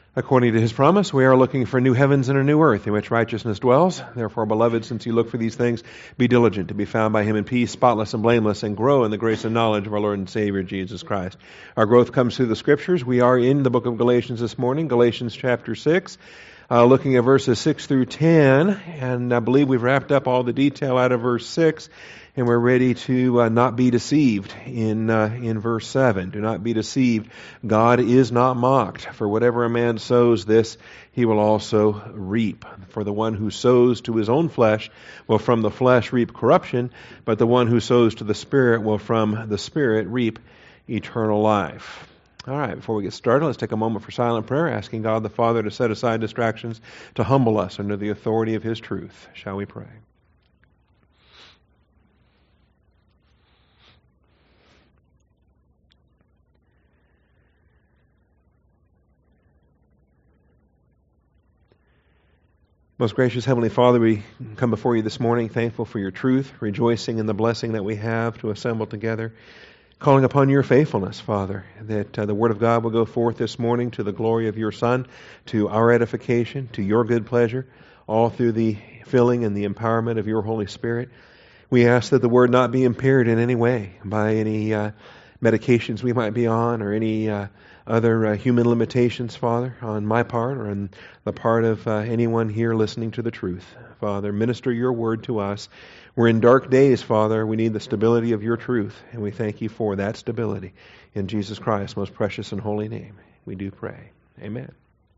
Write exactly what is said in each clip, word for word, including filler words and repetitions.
According to his promise, we are looking for new heavens and a new earth in which righteousness dwells. Therefore, beloved, since you look for these things, be diligent to be found by him in peace, spotless and blameless, and grow in the grace and knowledge of our Lord and Savior, Jesus Christ. Our growth comes through the Scriptures. We are in the book of Galatians this morning, Galatians chapter six, uh, looking at verses six through ten, and I believe we've wrapped up all the detail out of verse six, and we're ready to uh, not be deceived in uh, in verse seven. Do not be deceived. God is not mocked. For whatever a man sows, this he will also reap. For the one who sows to his own flesh will from the flesh reap corruption, but the one who sows to the Spirit will from the Spirit reap eternal life. All right, before we get started, let's take a moment for silent prayer, asking God the Father to set aside distractions, to humble us under the authority of his truth. Shall we pray? Most gracious Heavenly Father, we come before you this morning thankful for your truth, rejoicing in the blessing that we have to assemble together, calling upon your faithfulness, Father, that uh, the Word of God will go forth this morning to the glory of your Son, to our edification, to your good pleasure, all through the filling and the empowerment of your Holy Spirit. We ask that the Word not be impaired in any way by any uh, medications we might be on or any uh, other uh, human limitations, Father, on my part or on the part of uh, anyone here listening to the truth. Father, minister your word to us. We're in dark days, Father. We need the stability of your truth, and we thank you for that stability. In Jesus Christ's most precious and holy name, we do pray. Amen.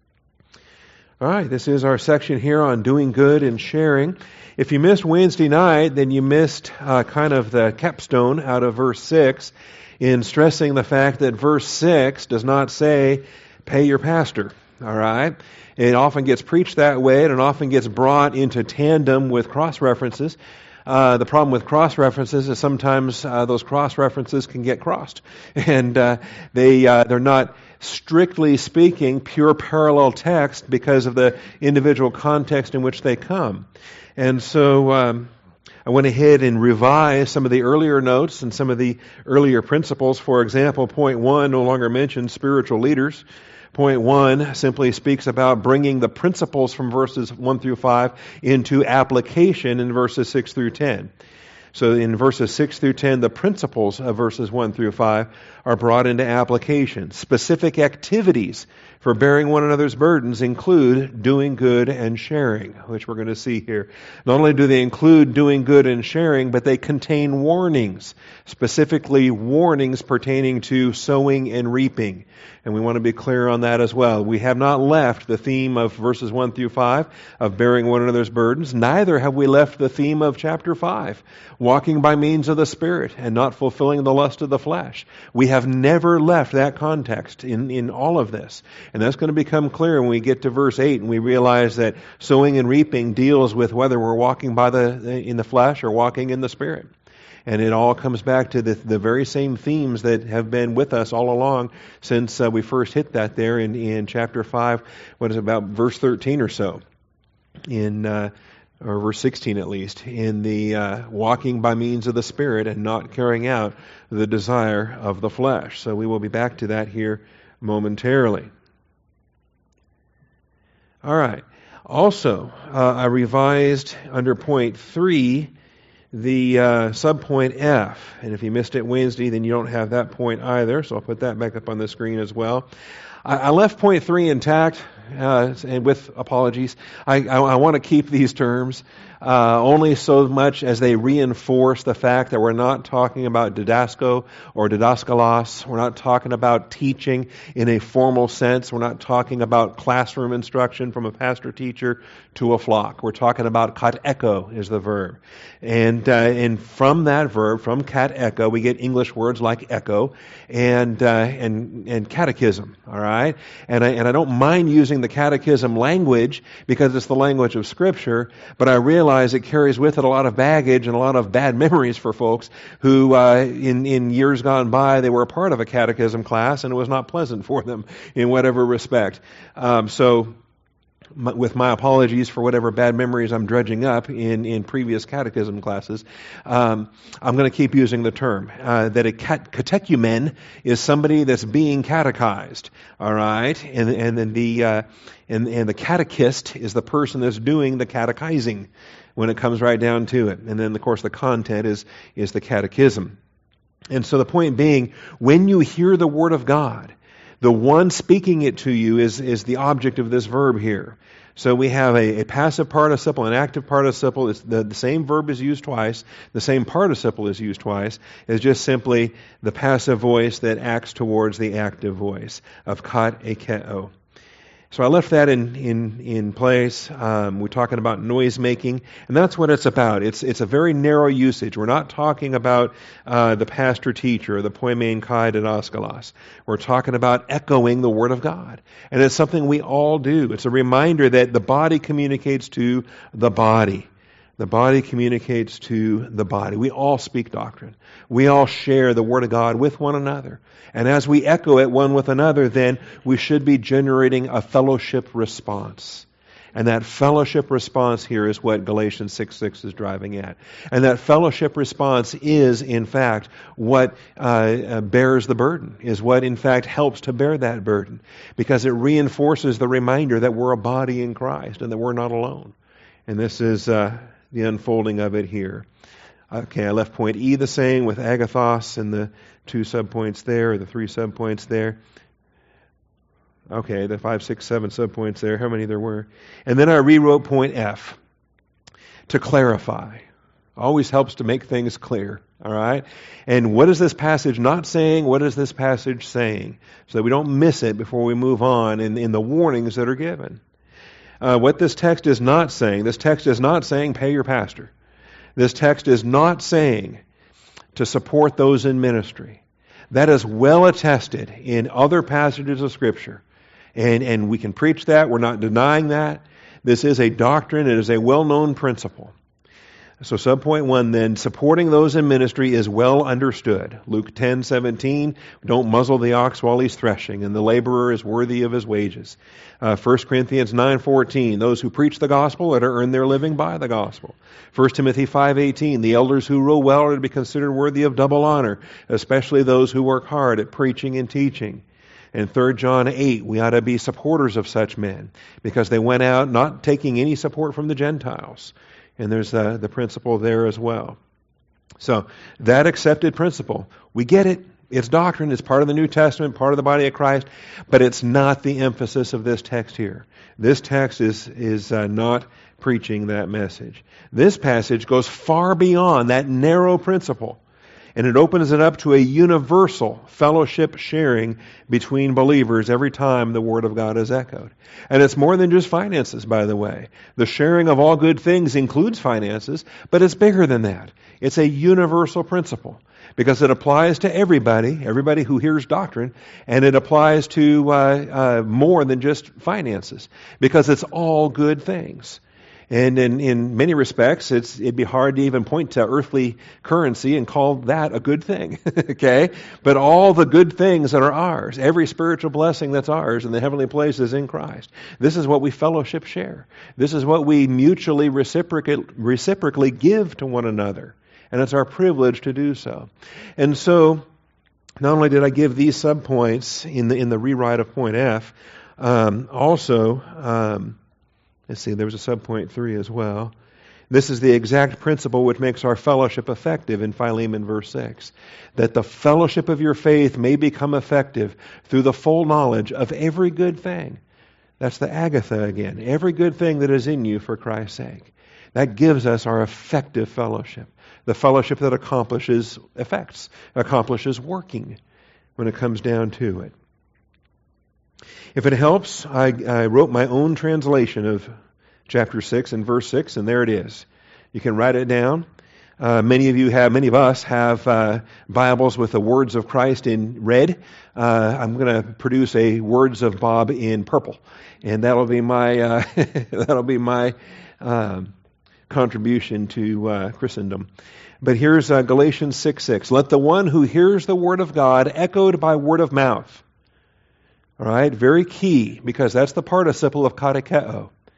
All right, this is our section here on doing good and sharing. If you missed Wednesday night, then you missed uh, kind of the capstone out of verse six, in stressing the fact that verse six does not say, pay your pastor, all right? It often gets preached that way, and it often gets brought into tandem with cross-references. Uh, the problem with cross-references is sometimes uh, those cross-references can get crossed, and uh, they, uh, they're not, strictly speaking, pure parallel text because of the individual context in which they come. And so Um, I went ahead and revised some of the earlier notes and some of the earlier principles. For example, point one no longer mentions spiritual leaders. Point one simply speaks about bringing the principles from verses one through five into application in verses six through ten. So in verses six through ten, the principles of verses one through five are brought into application. Specific activities for bearing one another's burdens include doing good and sharing, which we're going to see here. Not only do they include doing good and sharing, but they contain warnings, specifically warnings pertaining to sowing and reaping. And we want to be clear on that as well. We have not left the theme of verses one through five of bearing one another's burdens. Neither have we left the theme of chapter five, walking by means of the Spirit and not fulfilling the lust of the flesh. We have never left that context in, in all of this. And that's going to become clear when we get to verse eight and we realize that sowing and reaping deals with whether we're walking by the in the flesh or walking in the Spirit. And it all comes back to the, the very same themes that have been with us all along since uh, we first hit that there in, in chapter five, what is it, about verse thirteen or so, in uh, or verse sixteen at least, in the uh, walking by means of the Spirit and not carrying out the desire of the flesh. So we will be back to that here momentarily. All right. Also, uh, I revised under point three the uh, subpoint F. And if you missed it Wednesday, then you don't have that point either. So I'll put that back up on the screen as well. I, I left point three intact, uh, and with apologies. I, I, I want to keep these terms uh, only so much as they reinforce the fact that we're not talking about didasko or didaskalos. We're not talking about teaching in a formal sense. We're not talking about classroom instruction from a pastor-teacher to a flock. We're talking about kateko is the verb. And uh, and from that verb, from kateko, we get English words like echo and uh, and and catechism. All right, and I and I don't mind using the catechism language because it's the language of Scripture, but I realize it carries with it a lot of baggage and a lot of bad memories for folks who, uh, in in years gone by, they were a part of a catechism class and it was not pleasant for them in whatever respect. Um, so. my, with my apologies for whatever bad memories I'm dredging up in, in previous catechism classes, um, I'm going to keep using the term, uh, that a cat- catechumen is somebody that's being catechized, all right? And, and then the, uh, and, and the catechist is the person that's doing the catechizing when it comes right down to it. And then, of course, the content is, is the catechism. And so the point being, when you hear the Word of God, the one speaking it to you is, is the object of this verb here. So we have a, a passive participle, an active participle. It's the, the same verb is used twice. The same participle is used twice. It's just simply the passive voice that acts towards the active voice of kat ekeo. So I left that in in in place. Um, we're talking about noise making, and that's what it's about. It's it's a very narrow usage. We're not talking about uh, the pastor teacher or the poimen kai didaskalos. We're talking about echoing the Word of God, and it's something we all do. It's a reminder that the body communicates to the body. The body communicates to the body. We all speak doctrine. We all share the Word of God with one another. And as we echo it one with another, then we should be generating a fellowship response. And that fellowship response here is what Galatians six six is driving at. And that fellowship response is, in fact, what uh, uh, bears the burden, is what, in fact, helps to bear that burden. Because it reinforces the reminder that we're a body in Christ and that we're not alone. And this is uh, the unfolding of it here. Okay, I left point E the same with agathos and the two subpoints there, or the three subpoints there. Okay, the five, six, seven subpoints there, how many there were. And then I rewrote point F to clarify. Always helps to make things clear, all right? And what is this passage not saying? What is this passage saying? So that we don't miss it before we move on in, in the warnings that are given. Uh, what this text is not saying, this text is not saying pay your pastor. This text is not saying to support those in ministry. That is well attested in other passages of Scripture. And, and we can preach that. We're not denying that. This is a doctrine. It is a well-known principle. So subpoint one then, supporting those in ministry is well understood. Luke ten seventeen, don't muzzle the ox while he's threshing, and the laborer is worthy of his wages. Uh, First Corinthians nine fourteen, those who preach the gospel are to earn their living by the gospel. First Timothy five eighteen, the elders who rule well are to be considered worthy of double honor, especially those who work hard at preaching and teaching. And Third John eight, we ought to be supporters of such men, because they went out not taking any support from the Gentiles. And there's the, the principle there as well. So that accepted principle, we get it. It's doctrine. It's part of the New Testament, part of the body of Christ. But it's not the emphasis of this text here. This text is, is uh, not preaching that message. This passage goes far beyond that narrow principle. And it opens it up to a universal fellowship sharing between believers every time the Word of God is echoed. And it's more than just finances, by the way. The sharing of all good things includes finances, but it's bigger than that. It's a universal principle because it applies to everybody, everybody who hears doctrine, and it applies to uh, uh, more than just finances because it's all good things. And in, in many respects, it's, it'd be hard to even point to earthly currency and call that a good thing, okay? But all the good things that are ours, every spiritual blessing that's ours in the heavenly places in Christ, this is what we fellowship share. This is what we mutually reciprocally, reciprocally give to one another. And it's our privilege to do so. And so, not only did I give these subpoints in the, in the rewrite of point F, um, also... Um, Let's see, there was a subpoint three as well. This is the exact principle which makes our fellowship effective in Philemon verse six. That the fellowship of your faith may become effective through the full knowledge of every good thing. That's the agatha again. Every good thing that is in you for Christ's sake. That gives us our effective fellowship. The fellowship that accomplishes effects, accomplishes working when it comes down to it. If it helps, I, I wrote my own translation of chapter six and verse six, and there it is. You can write it down. Uh, many of you have, many of us have uh, Bibles with the words of Christ in red. Uh, I'm going to produce a words of Bob in purple, and that'll be my uh, that'll be my um, contribution to uh, Christendom. But here's uh, Galatians six six. Let the one who hears the word of God echoed by word of mouth. All right, very key, because that's the participle of katekeo.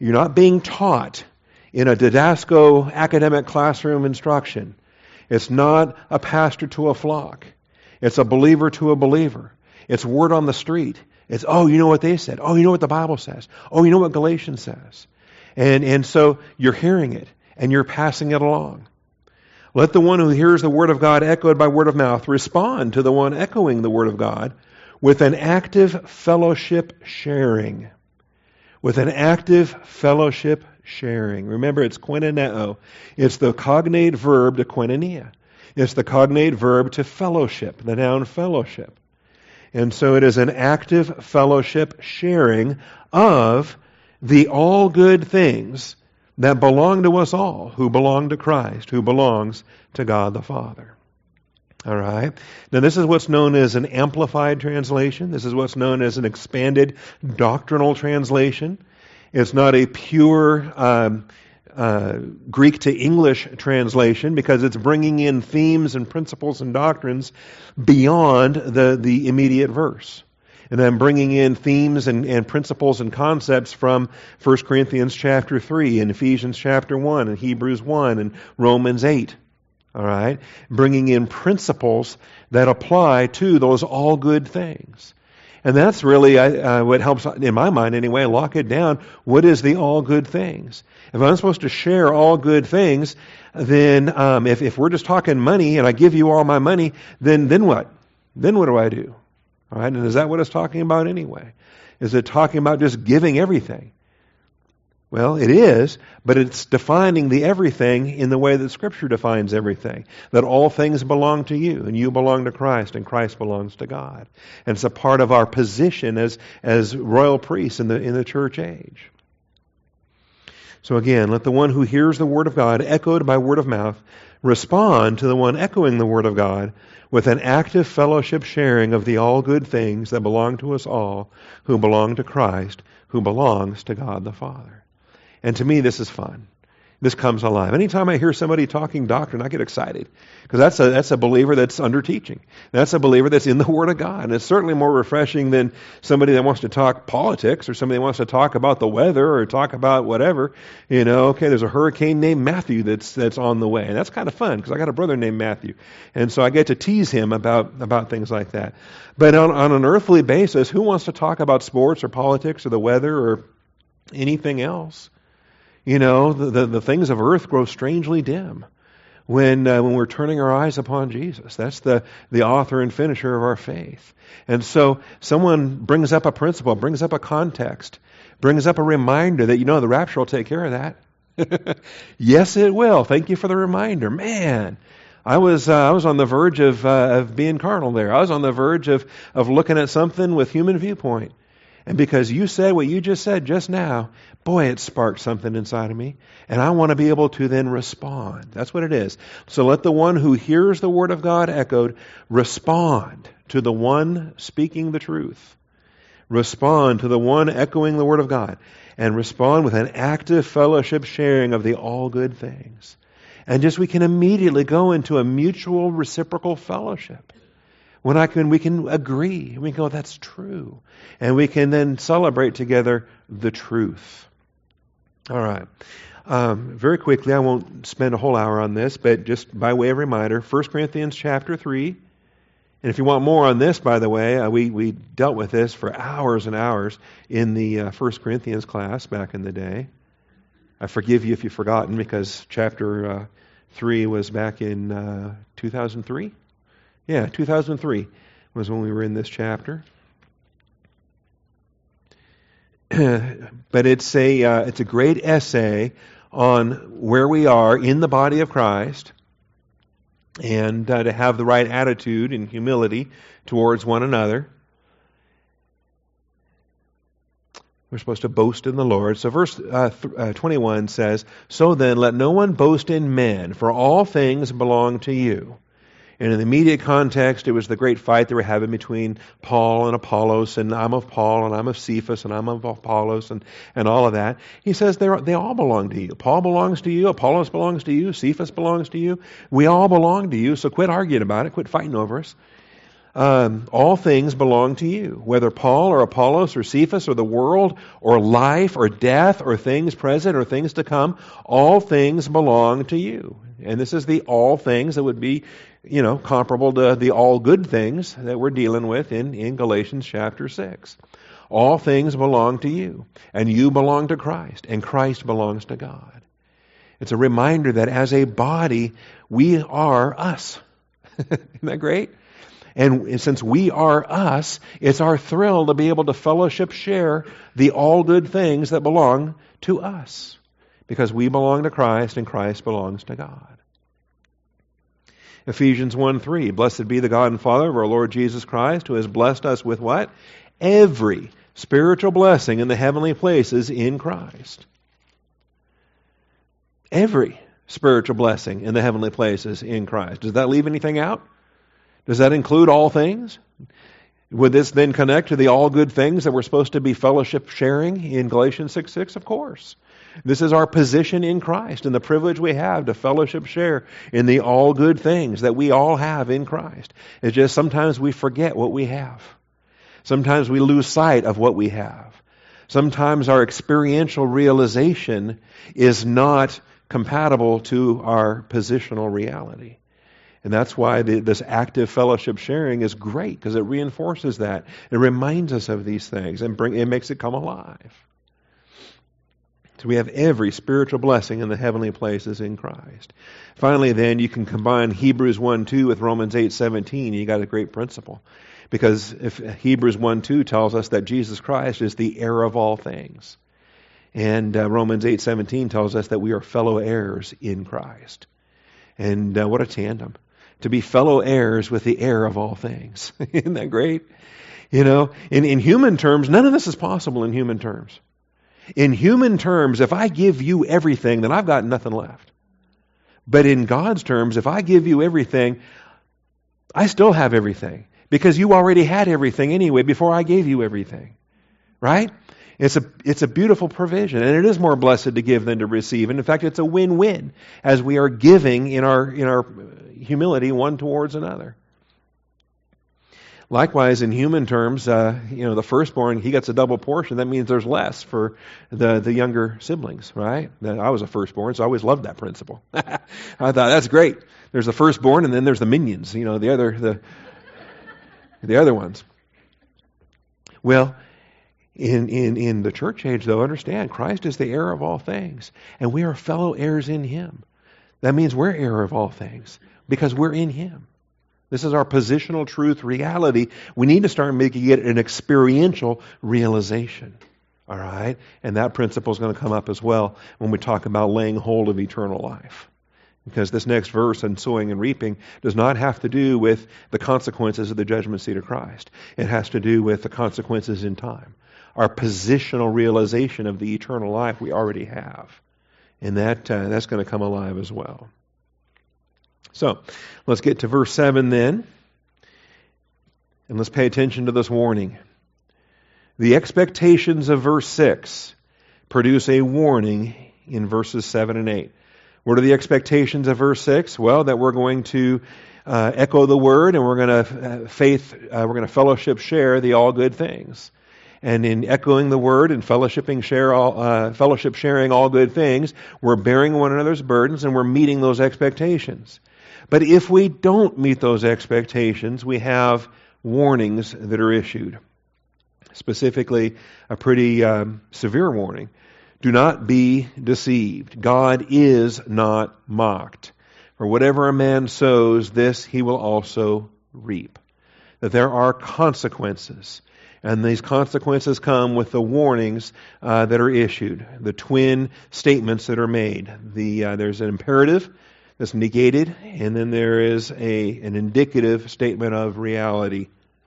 You're not being taught in a didasco academic classroom instruction. It's not a pastor to a flock. It's a believer to a believer. It's word on the street. It's, oh, you know what they said. Oh, you know what the Bible says. Oh, you know what Galatians says. And, and so you're hearing it and you're passing it along. Let the one who hears the word of God echoed by word of mouth respond to the one echoing the word of God with an active fellowship sharing. With an active fellowship sharing. Remember, it's koinoneo. It's the cognate verb to koinonia. It's the cognate verb to fellowship, the noun fellowship. And so it is an active fellowship sharing of the all good things that belong to us all, who belong to Christ, who belongs to God the Father. All right? Now this is what's known as an amplified translation. This is what's known as an expanded doctrinal translation. It's not a pure um, uh, Greek to English translation because it's bringing in themes and principles and doctrines beyond the, the immediate verse. And then bringing in themes and, and principles and concepts from First Corinthians chapter three and Ephesians chapter one and Hebrews one and Romans eight. All right? Bringing in principles that apply to those all good things. And that's really uh, what helps, in my mind anyway, lock it down. What is the all good things? If I'm supposed to share all good things, then um, if, if we're just talking money and I give you all my money, then then what? Then what do I do? All right, and is that what it's talking about anyway? Is it talking about just giving everything? Well, it is, but it's defining the everything in the way that Scripture defines everything. That all things belong to you, and you belong to Christ, and Christ belongs to God. And it's a part of our position as, as royal priests in the, in the church age. So again, let the one who hears the word of God, echoed by word of mouth, respond to the one echoing the word of God with an active fellowship sharing of the all good things that belong to us all, who belong to Christ, who belongs to God the Father. And to me, this is fun. This comes alive. Anytime I hear somebody talking doctrine, I get excited. Because that's a, that's a believer that's under teaching. That's a believer that's in the Word of God. And it's certainly more refreshing than somebody that wants to talk politics or somebody that wants to talk about the weather or talk about whatever. You know, okay, there's a hurricane named Matthew that's that's on the way. And that's kind of fun because I got a brother named Matthew. And so I get to tease him about, about things like that. But on, on an earthly basis, who wants to talk about sports or politics or the weather or anything else? You know, the, the, the things of earth grow strangely dim when uh, when we're turning our eyes upon Jesus. That's the, the author and finisher of our faith. And so someone brings up a principle, brings up a context, brings up a reminder that, you know, the rapture will take care of that. Yes, it will. Thank you for the reminder. Man, I was uh, I was on the verge of uh, of being carnal there. I was on the verge of, of looking at something with human viewpoint. And because you said what you just said just now, boy, it sparked something inside of me. And I want to be able to then respond. That's what it is. So let the one who hears the word of God echoed respond to the one speaking the truth. Respond to the one echoing the word of God. And respond with an active fellowship sharing of the all good things. And just we can immediately go into a mutual reciprocal fellowship. When I can, we can agree. We can go, that's true. And we can then celebrate together the truth. All right. Um, very quickly, I won't spend a whole hour on this, but just by way of reminder, First Corinthians chapter three. And if you want more on this, by the way, uh, we, we dealt with this for hours and hours in the uh, First Corinthians class back in the day. I forgive you if you've forgotten because chapter uh, three was back in uh, two thousand three. Yeah, two thousand three was when we were in this chapter. But it's a uh, it's a great essay on where we are in the body of Christ and uh, to have the right attitude and humility towards one another. We're supposed to boast in the Lord. So verse uh, th- uh, twenty-one says, "So then let no one boast in men, for all things belong to you." And in the immediate context, it was the great fight they were having between Paul and Apollos, and I'm of Paul, and I'm of Cephas, and I'm of Apollos, and, and all of that. He says they they all belong to you. Paul belongs to you, Apollos belongs to you, Cephas belongs to you. We all belong to you, so quit arguing about it, quit fighting over us. Um, all things belong to you. Whether Paul or Apollos or Cephas or the world or life or death or things present or things to come, all things belong to you. And this is the all things that would be, you know, comparable to the all good things that we're dealing with in, in Galatians chapter six. All things belong to you, and you belong to Christ, and Christ belongs to God. It's a reminder that as a body, we are us. Isn't that great? And since we are us, it's our thrill to be able to fellowship share the all good things that belong to us. Because we belong to Christ and Christ belongs to God. Ephesians one three, blessed be the God and Father of our Lord Jesus Christ, who has blessed us with what? Every spiritual blessing in the heavenly places in Christ. Every spiritual blessing in the heavenly places in Christ. Does that leave anything out? Does that include all things? Would this then connect to the all good things that we're supposed to be fellowship sharing in Galatians six six? Of course. This is our position in Christ and the privilege we have to fellowship share in the all good things that we all have in Christ. It's just sometimes we forget what we have. Sometimes we lose sight of what we have. Sometimes our experiential realization is not compatible to our positional reality. And that's why the, this active fellowship sharing is great, because it reinforces that. It reminds us of these things and bring, it makes it come alive. So we have every spiritual blessing in the heavenly places in Christ. Finally, then, you can combine Hebrews one two with Romans eight seventeen. You got a great principle. Because if Hebrews one two tells us that Jesus Christ is the heir of all things. And uh, Romans eight seventeen tells us that we are fellow heirs in Christ. And uh, what a tandem. To be fellow heirs with the heir of all things. Isn't that great? You know, in, in human terms, none of this is possible in human terms. In human terms, if I give you everything, then I've got nothing left. But in God's terms, if I give you everything, I still have everything. Because you already had everything anyway before I gave you everything. Right? It's a, it's a beautiful provision, and it is more blessed to give than to receive. And in fact, it's a win-win as we are giving in our, in our humility one towards another. Likewise, in human terms, uh, you know, the firstborn, he gets a double portion. That means there's less for the, the younger siblings, right? I was a firstborn, so I always loved that principle. I thought, that's great. There's the firstborn, and then there's the minions, you know, the other, the, the other ones. Well, In, in, in the church age, though, understand, Christ is the heir of all things, and we are fellow heirs in Him. That means we're heir of all things, because we're in Him. This is our positional truth reality. We need to start making it an experiential realization. All right? And that principle is going to come up as well when we talk about laying hold of eternal life. Because this next verse on sowing and reaping does not have to do with the consequences of the judgment seat of Christ. It has to do with the consequences in time. Our positional realization of the eternal life we already have. And that uh, that's going to come alive as well. So, let's get to verse seven then. And let's pay attention to this warning. The expectations of verse six produce a warning in verses seven and eight. What are the expectations of verse six? Well, that we're going to uh, echo the word, and we're going to uh, faith, uh, we're going to fellowship share the all good things. And in echoing the word and fellowshipping share all, uh, fellowship sharing all good things, we're bearing one another's burdens and we're meeting those expectations. But if we don't meet those expectations, we have warnings that are issued. Specifically, a pretty um, severe warning. Do not be deceived. God is not mocked. For whatever a man sows, this he will also reap. That there are consequences. And these consequences come with the warnings uh, that are issued, the twin statements that are made. The uh, there's an imperative that's negated, and then there is a an indicative statement of reality.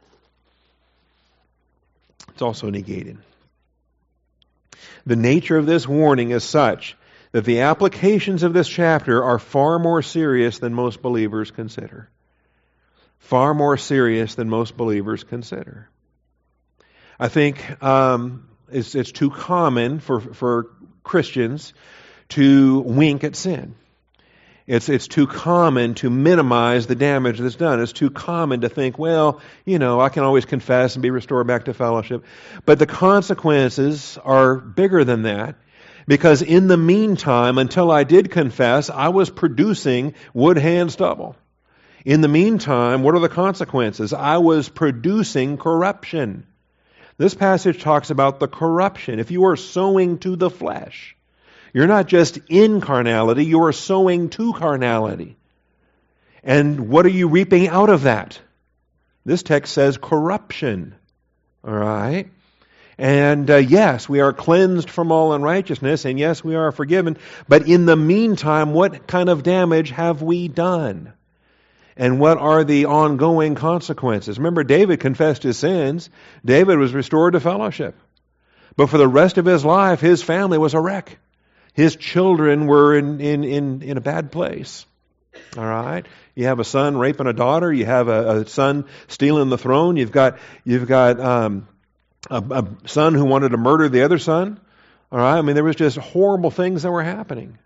It's also negated. The nature of this warning is such that the applications of this chapter are far more serious than most believers consider. Far more serious than most believers consider. I think um, it's, it's too common for, for Christians to wink at sin. It's, it's too common to minimize the damage that's done. It's too common to think, well, you know, I can always confess and be restored back to fellowship. But the consequences are bigger than that, because in the meantime, until I did confess, I was producing wood, hand, stubble. In the meantime, what are the consequences? I was producing corruption. This passage talks about the corruption. If you are sowing to the flesh, you're not just in carnality, you are sowing to carnality. And what are you reaping out of that? This text says corruption. All right? And uh, yes, we are cleansed from all unrighteousness, and yes, we are forgiven. But in the meantime, what kind of damage have we done? And what are the ongoing consequences? Remember, David confessed his sins. David was restored to fellowship. But for the rest of his life, his family was a wreck. His children were in, in, in, in a bad place. All right? You have a son raping a daughter. You have a, a son stealing the throne. You've got, you've got um, a, a son who wanted to murder the other son. All right? I mean, there was just horrible things that were happening.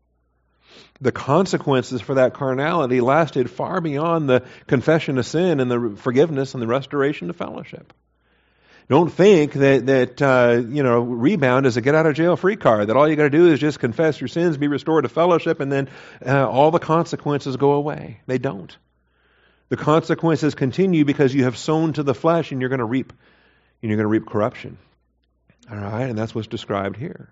The consequences for that carnality lasted far beyond the confession of sin and the forgiveness and the restoration of fellowship. Don't think that, that uh, you know, rebound is a get-out-of-jail-free card, that all you got to do is just confess your sins, be restored to fellowship, and then uh, all the consequences go away. They don't. The consequences continue because you have sown to the flesh and you're going to reap, and you're going to reap corruption. All right, and that's what's described here.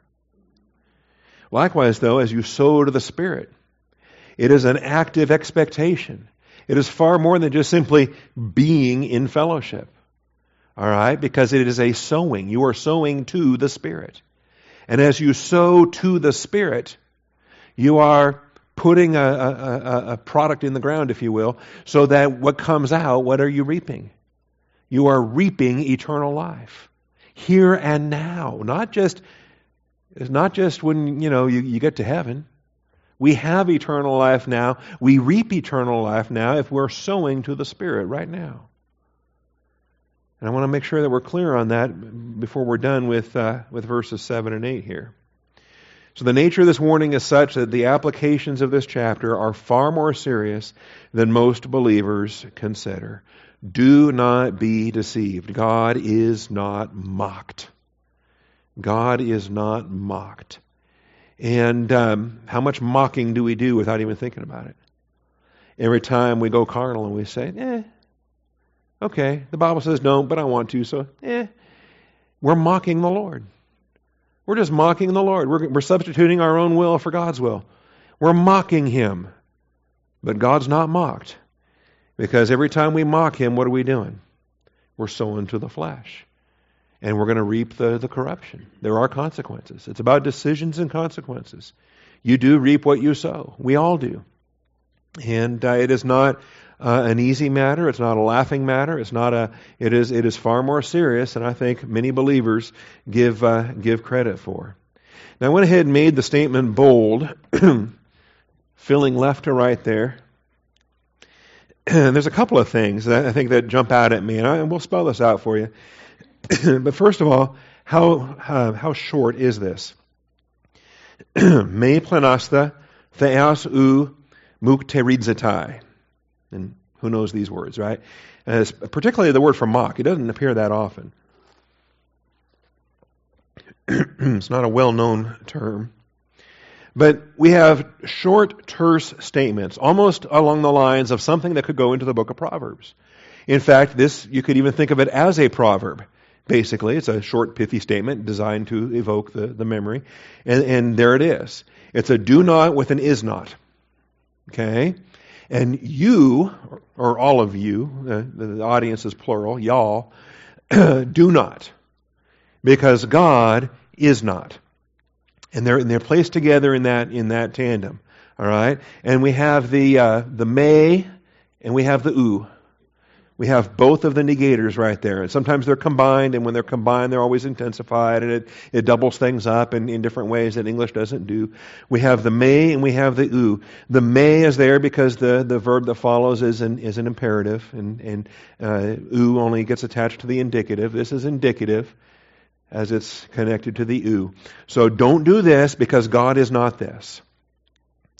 Likewise, though, as you sow to the Spirit, it is an active expectation. It is far more than just simply being in fellowship. All right? Because it is a sowing. You are sowing to the Spirit. And as you sow to the Spirit, you are putting a, a, a product in the ground, if you will, so that what comes out, what are you reaping? You are reaping eternal life. Here and now. Not just, it's not just when, you know, you, you get to heaven. We have eternal life now. We reap eternal life now if we're sowing to the Spirit right now. And I want to make sure that we're clear on that before we're done with uh, with verses seven and eight here. So the nature of this warning is such that the applications of this chapter are far more serious than most believers consider. Do not be deceived. God is not mocked. God is not mocked. And um, how much mocking do we do without even thinking about it? Every time we go carnal and we say, eh, okay, the Bible says don't, but I want to, so eh. We're mocking the Lord. We're just mocking the Lord. We're, we're substituting our own will for God's will. We're mocking Him. But God's not mocked. Because every time we mock Him, what are we doing? We're sowing to the flesh. And we're going to reap the, the corruption. There are consequences. It's about decisions and consequences. You do reap what you sow. We all do. And uh, it is not uh, an easy matter. It's not a laughing matter. It's not a. It is. It is far more serious than I think many believers give uh, give credit for. Now I went ahead and made the statement bold, filling left to right there. And there's a couple of things that I think that jump out at me, and, I, and we'll spell this out for you. But first of all, how uh, how short is this? Me planasta theos u mukteridzetai. And who knows these words, right? And it's particularly the word for mock. It doesn't appear that often. It's not a well-known term. But we have short, terse statements, almost along the lines of something that could go into the book of Proverbs. In fact, this, you could even think of it as a proverb. Basically, it's a short, pithy statement designed to evoke the, the memory. And, and there it is. It's a do not with an is not. Okay? And you, or all of you, the, the audience is plural, y'all, do not. Because God is not. And they're, and they're placed together in that, in that tandem. All right? And we have the, uh, the may, and we have the u. We have both of the negators right there. And sometimes they're combined, and when they're combined, they're always intensified, and it, it doubles things up in, in different ways that English doesn't do. We have the may, and we have the u. The may is there because the, the verb that follows is an, is an imperative, and, and uh, u only gets attached to the indicative. This is indicative as it's connected to the u. So don't do this because God is not this.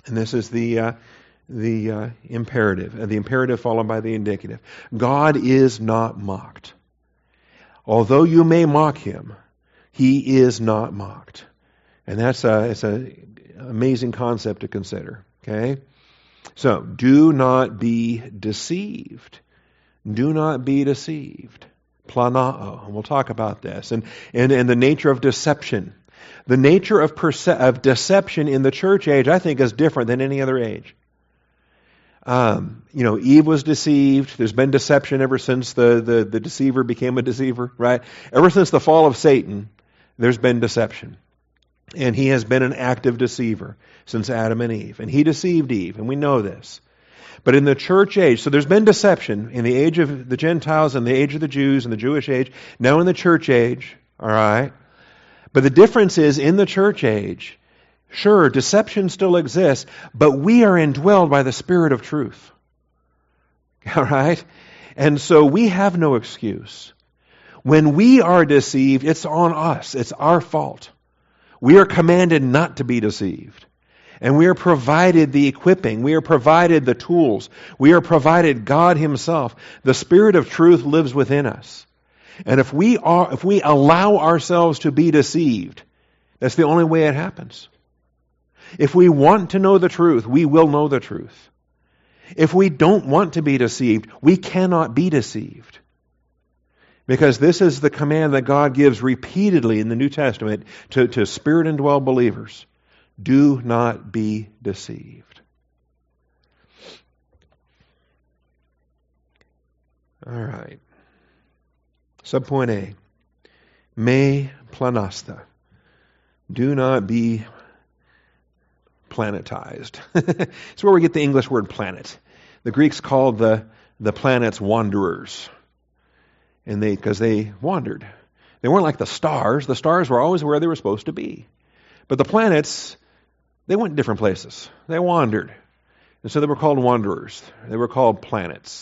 And this is the uh, the uh, imperative, uh, the imperative followed by the indicative. God is not mocked. Although you may mock him, he is not mocked. And that's a, it's an amazing concept to consider. Okay? So, do not be deceived. Do not be deceived. Planao. And we'll talk about this. And, and, and the nature of deception. The nature of, perce- of deception in the church age, I think, is different than any other age. Um, you know, Eve was deceived. There's been deception ever since the, the, the deceiver became a deceiver, right? Ever since the fall of Satan, there's been deception. And he has been an active deceiver since Adam and Eve. And he deceived Eve, and we know this. But in the church age, so there's been deception in the age of the Gentiles and the age of the Jews and the Jewish age, now in the church age, all right? But the difference is in the church age, sure, deception still exists, but we are indwelled by the Spirit of truth. All right? And so we have no excuse. When we are deceived, it's on us. It's our fault. We are commanded not to be deceived. And we are provided the equipping. We are provided the tools. We are provided God Himself. The Spirit of truth lives within us. And if we are, if we allow ourselves to be deceived, that's the only way it happens. If we want to know the truth, we will know the truth. If we don't want to be deceived, we cannot be deceived. Because this is the command that God gives repeatedly in the New Testament to, to Spirit-indwelled believers. Do not be deceived. All right. Subpoint A. Me planasta. Do not be planetized. It's where we get the English word planet. The Greeks called the, the planets wanderers. And they, because they wandered. They weren't like the stars. The stars were always where they were supposed to be. But the planets, they went different places. They wandered. And so they were called wanderers. They were called planets.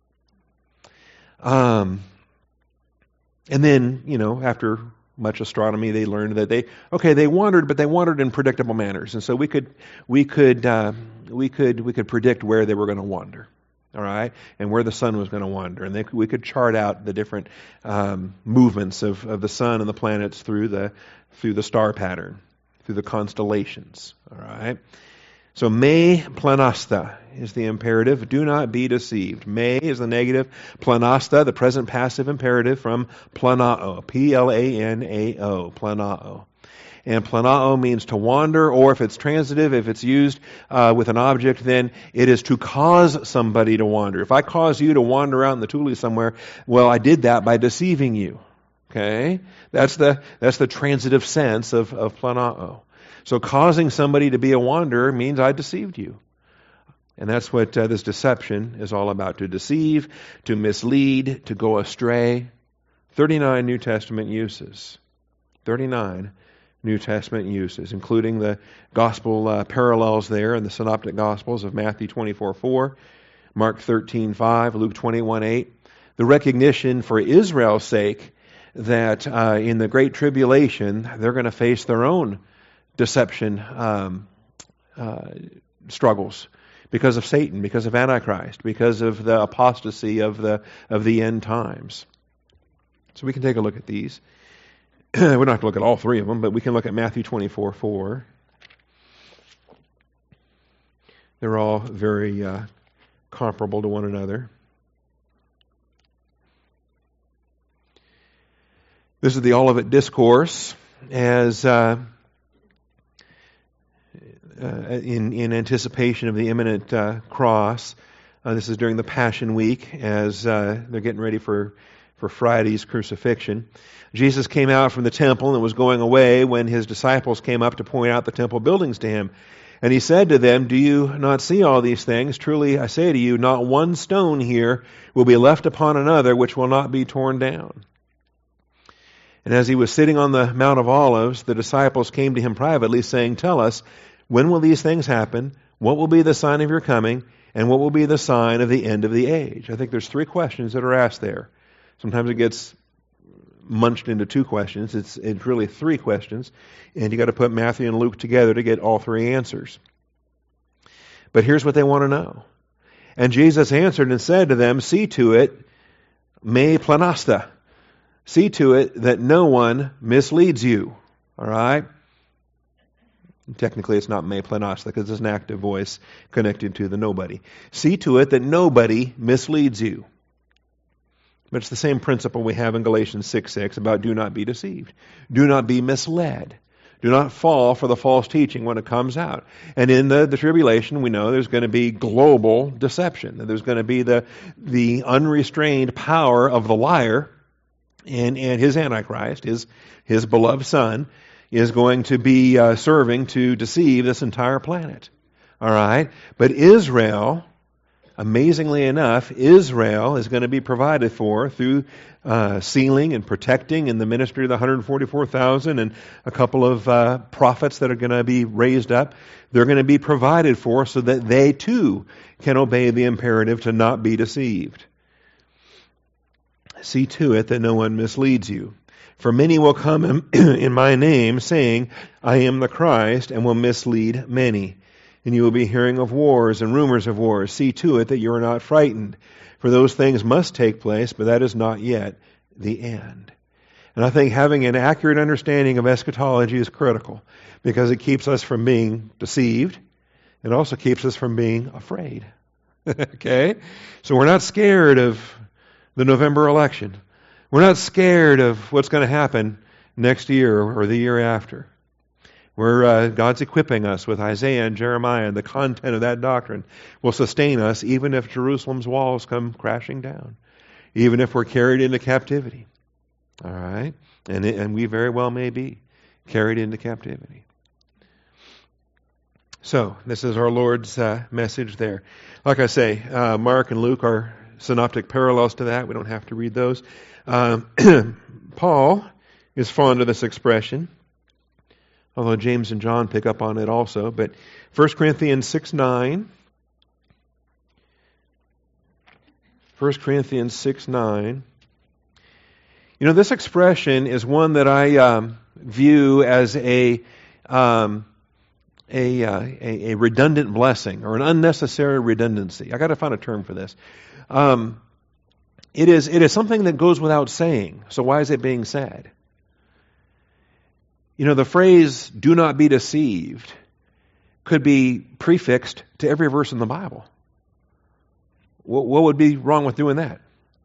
Um, and then, you know, after much astronomy, they learned that they, okay, they wandered, but they wandered in predictable manners. And so we could, we could, uh, we could, we could predict where they were going to wander. All right, and where the sun was going to wander, and they, we could chart out the different um, movements of, of the sun and the planets through the through the star pattern, through the constellations. All right, so me planasta is the imperative. Do not be deceived. Me is the negative. Planasta, the present passive imperative from planao, P L A N A O, planao. And planao means to wander, or if it's transitive, if it's used uh, with an object, then it is to cause somebody to wander. If I cause you to wander out in the Tule somewhere, well, I did that by deceiving you. Okay? That's the that's the transitive sense of, of planao. So causing somebody to be a wanderer means I deceived you. And that's what uh, this deception is all about. To deceive, to mislead, to go astray. thirty-nine New Testament uses. thirty-nine New Testament uses, including the gospel uh, parallels there in the synoptic gospels of Matthew twenty-four four, Mark thirteen five, Luke twenty-one eight. The recognition for Israel's sake that uh, in the Great Tribulation they're going to face their own deception um, uh, struggles because of Satan, because of Antichrist, because of the apostasy of the of the end times. So we can take a look at these. We don't have to look at all three of them, but we can look at Matthew twenty-four four. They're all very uh, comparable to one another. This is the Olivet Discourse as uh, uh, in, in anticipation of the imminent uh, cross. Uh, this is during the Passion Week as uh, they're getting ready for, for Friday's crucifixion. Jesus came out from the temple and was going away when his disciples came up to point out the temple buildings to him. And he said to them, "Do you not see all these things? Truly I say to you, not one stone here will be left upon another which will not be torn down." And as he was sitting on the Mount of Olives, the disciples came to him privately, saying, "Tell us, when will these things happen? What will be the sign of your coming? And what will be the sign of the end of the age?" I think there's three questions that are asked there. Sometimes it gets munched into two questions. It's it's really three questions, and you got to put Matthew and Luke together to get all three answers. But here's what they want to know. And Jesus answered and said to them, see to it, me planasta. See to it that no one misleads you. All right? Technically, it's not me planasta because it's an active voice connected to the nobody. See to it that nobody misleads you. But it's the same principle we have in Galatians six six about do not be deceived. Do not be misled. Do not fall for the false teaching when it comes out. And in the, the tribulation, we know there's going to be global deception. There's going to be the, the unrestrained power of the liar and, and his Antichrist, his, his beloved son, is going to be uh, serving to deceive this entire planet. All right? But Israel, amazingly enough, Israel is going to be provided for through uh, sealing and protecting in the ministry of the one hundred forty-four thousand and a couple of uh, prophets that are going to be raised up. They're going to be provided for so that they too can obey the imperative to not be deceived. See to it that no one misleads you. For many will come in, in my name, saying, I am the Christ, and will mislead many. And you will be hearing of wars and rumors of wars. See to it that you are not frightened. For those things must take place, but that is not yet the end. And I think having an accurate understanding of eschatology is critical because it keeps us from being deceived. It also keeps us from being afraid. Okay? So we're not scared of the November election. We're not scared of what's going to happen next year or the year after. Where uh, God's equipping us with Isaiah and Jeremiah, and the content of that doctrine will sustain us even if Jerusalem's walls come crashing down, even if we're carried into captivity. All right? And, and we very well may be carried into captivity. So, this is our Lord's uh, message there. Like I say, uh, Mark and Luke are synoptic parallels to that. We don't have to read those. Um, Paul is fond of this expression, although James and John pick up on it also. But First Corinthians six nine. First Corinthians six nine. You know, this expression is one that I um, view as a, um, a, uh, a a redundant blessing or an unnecessary redundancy. I got to find a term for this. Um, it is it is something that goes without saying. So why is it being said? You know, the phrase, do not be deceived, could be prefixed to every verse in the Bible. What, what would be wrong with doing that?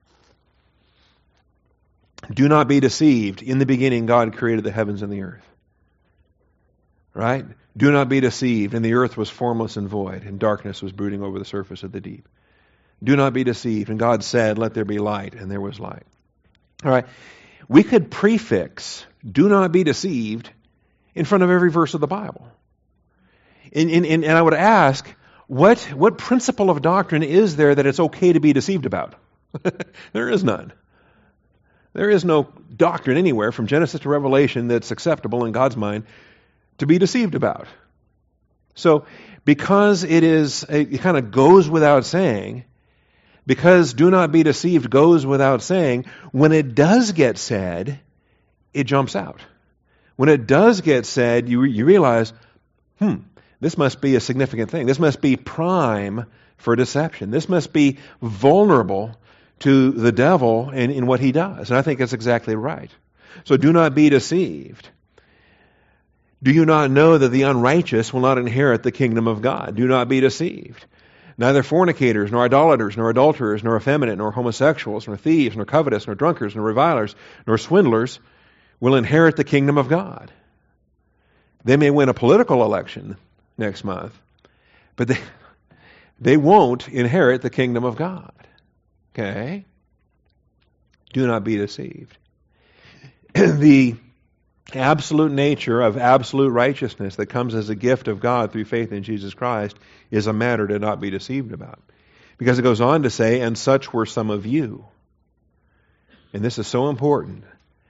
Do not be deceived. In the beginning, God created the heavens and the earth. Right? Do not be deceived. And the earth was formless and void, and darkness was brooding over the surface of the deep. Do not be deceived. And God said, let there be light, and there was light. All right. We could prefix do not be deceived in front of every verse of the Bible. And, and, and I would ask, what, what principle of doctrine is there that it's okay to be deceived about? There is none. There is no doctrine anywhere from Genesis to Revelation that's acceptable in God's mind to be deceived about. So, because it is, it kind of goes without saying, because do not be deceived goes without saying, when it does get said, it jumps out. When it does get said, you, you realize, hmm, this must be a significant thing. This must be prime for deception. This must be vulnerable to the devil in, in what he does. And I think that's exactly right. So do not be deceived. Do you not know that the unrighteous will not inherit the kingdom of God? Do not be deceived. Neither fornicators, nor idolaters, nor adulterers, nor effeminate, nor homosexuals, nor thieves, nor covetous, nor drunkards, nor revilers, nor swindlers will inherit the kingdom of God. They may win a political election next month, but they, they won't inherit the kingdom of God. Okay? Do not be deceived. The absolute nature of absolute righteousness that comes as a gift of God through faith in Jesus Christ is a matter to not be deceived about. Because it goes on to say, and such were some of you. And this is so important.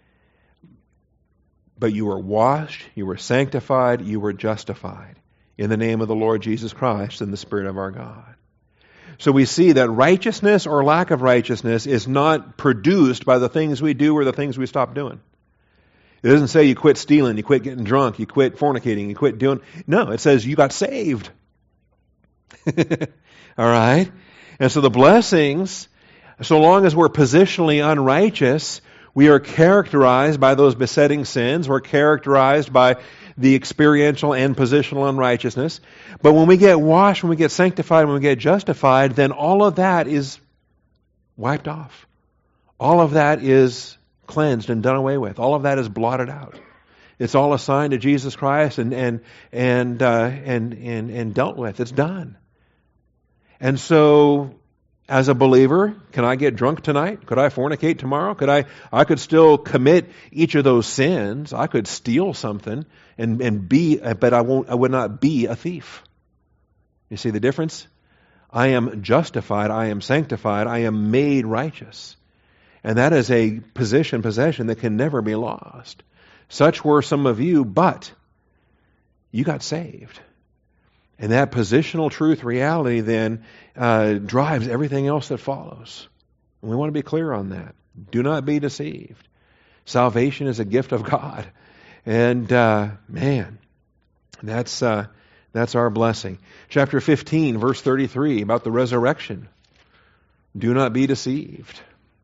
But you were washed, you were sanctified, you were justified in the name of the Lord Jesus Christ and the Spirit of our God. So we see that righteousness or lack of righteousness is not produced by the things we do or the things we stop doing. It doesn't say you quit stealing, you quit getting drunk, you quit fornicating, you quit doing... No, it says you got saved. All right? And so the blessings, so long as we're positionally unrighteous, we are characterized by those besetting sins. We're characterized by the experiential and positional unrighteousness. But when we get washed, when we get sanctified, when we get justified, then all of that is wiped off. All of that is cleansed and done away with. All of that is blotted out. It's all assigned to Jesus Christ and and and uh, and and and dealt with. It's done. And so, as a believer, can I get drunk tonight? Could I fornicate tomorrow? Could I? I could still commit each of those sins. I could steal something and and be, but I won't. I would not be a thief. You see the difference? I am justified. I am sanctified. I am made righteous, and that is a position, possession that can never be lost. Such were some of you, but you got saved. And that positional truth reality then uh, drives everything else that follows. And we want to be clear on that. Do not be deceived. Salvation is a gift of God. And uh, man, that's uh, that's our blessing. Chapter fifteen, verse thirty-three, about the resurrection. Do not be deceived.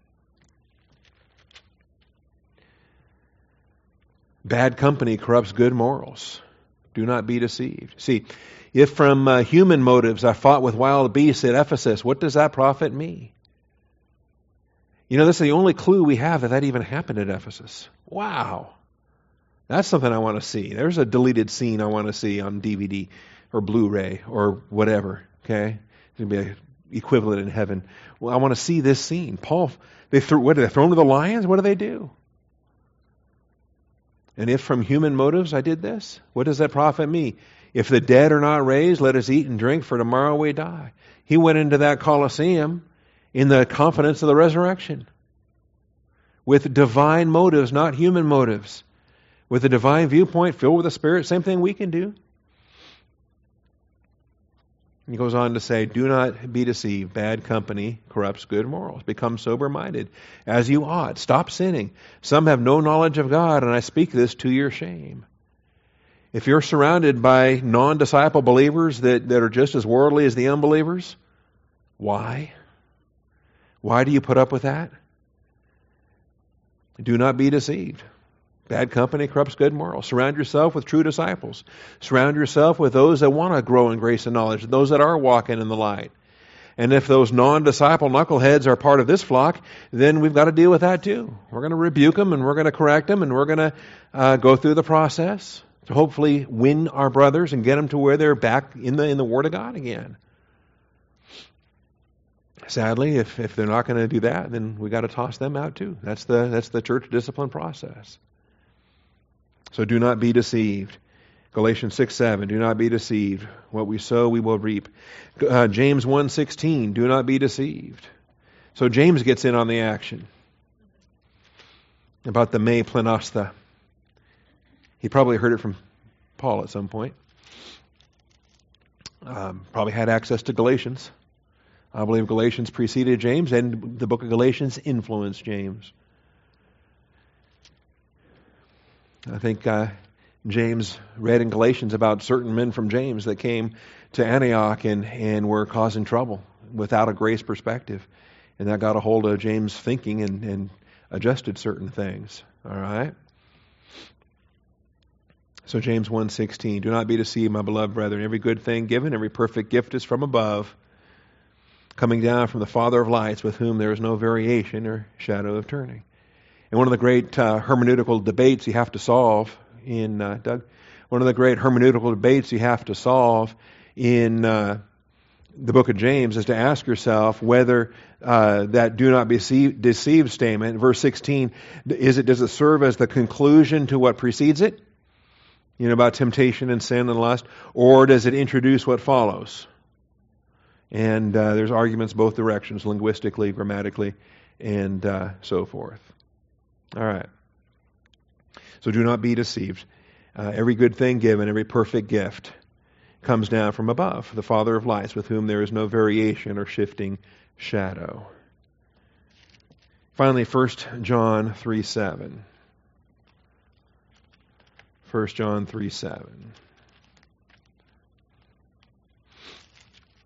Bad company corrupts good morals. Do not be deceived. See, if from uh, human motives I fought with wild beasts at Ephesus, what does that profit me? You know, this is the only clue we have that that even happened at Ephesus. Wow. That's something I want to see. There's a deleted scene I want to see on D V D or Blu-ray or whatever. Okay? It's going to be an equivalent in heaven. Well, I want to see this scene. Paul, they threw, what did they throw him to the lions? What do they do? And if from human motives I did this, what does that profit me? If the dead are not raised, let us eat and drink, for tomorrow we die. He went into that Colosseum in the confidence of the resurrection, with divine motives, not human motives. With a divine viewpoint, filled with the Spirit, same thing we can do. He goes on to say, do not be deceived. Bad company corrupts good morals. Become sober-minded, as you ought. Stop sinning. Some have no knowledge of God, and I speak this to your shame. If you're surrounded by non-disciple believers that, that are just as worldly as the unbelievers, why? Why do you put up with that? Do not be deceived. Bad company corrupts good morals. Surround yourself with true disciples. Surround yourself with those that want to grow in grace and knowledge, those that are walking in the light. And if those non-disciple knuckleheads are part of this flock, then we've got to deal with that too. We're going to rebuke them, and we're going to correct them, and we're going to uh, go through the process to hopefully win our brothers and get them to where they're back in the in the Word of God again. Sadly, if, if they're not going to do that, then we got to toss them out too. That's the that's the church discipline process. So do not be deceived. Galatians six seven, do not be deceived. What we sow, we will reap. Uh, James one sixteen, do not be deceived. So James gets in on the action about the me plenastha. He probably heard it from Paul at some point. Um, probably had access to Galatians. I believe Galatians preceded James, and the book of Galatians influenced James. I think uh, James read in Galatians about certain men from James that came to Antioch and, and were causing trouble without a grace perspective. And that got a hold of James' thinking and, and adjusted certain things. All right? So James one sixteen, do not be deceived, my beloved brethren. Every good thing given, every perfect gift is from above, coming down from the Father of lights, with whom there is no variation or shadow of turning. And one of the great uh, hermeneutical debates you have to solve in, uh, Doug, one of the great hermeneutical debates you have to solve in uh, the book of James is to ask yourself whether uh, that do not be deceived statement, verse sixteen, is it, does it serve as the conclusion to what precedes it? You know, about temptation and sin and lust, or does it introduce what follows? And uh, there's arguments both directions, linguistically, grammatically, and uh, so forth. All right. So do not be deceived. Uh, every good thing given, every perfect gift comes down from above, the Father of lights, with whom there is no variation or shifting shadow. Finally, First John three seven. First John three seven.